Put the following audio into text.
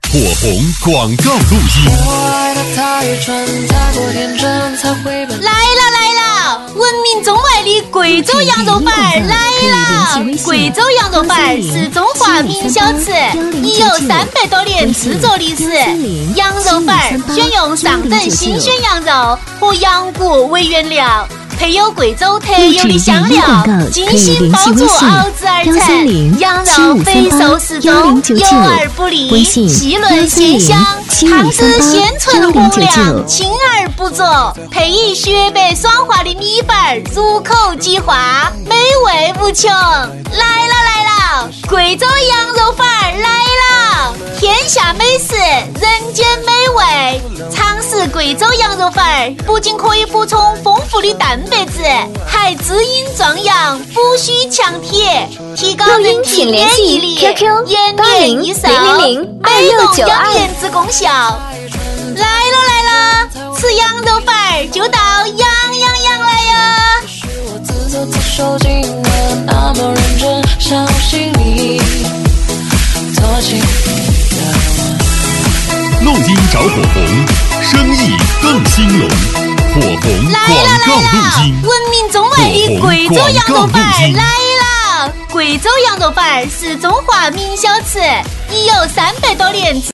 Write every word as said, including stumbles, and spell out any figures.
火红广告录音。 来了来了，闻名中外的贵州羊肉粉儿来了！贵州羊肉粉儿是中华名小吃，已有三百多年制作历史。羊肉粉儿选用上等新鲜羊肉和羊骨为原料，配有贵州特有的香料，精心包煮熬制而成。羊肉肥瘦适中，油而不腻，细嫩鲜香，汤汁鲜醇红亮，清而不浊，配以雪白爽滑的米粉，入口即化，美味无穷。来了来了，贵州羊肉粉来了！天下美食，人间美味。尝试贵州羊肉粉儿，不仅可以补充丰富的蛋白质，还滋阴壮阳、补虚强铁，提高人体免疫力，延年益寿，美容养颜之功效。来了来了，吃羊肉粉儿就到羊羊羊来呀！是我自作自受，竟然那么认真，相信你，做起录音找火红，生意更兴隆。火红广告录音， 闻名中外的贵州羊肉粉儿来了！贵州羊肉粉儿是中华名小吃，已有三百多年。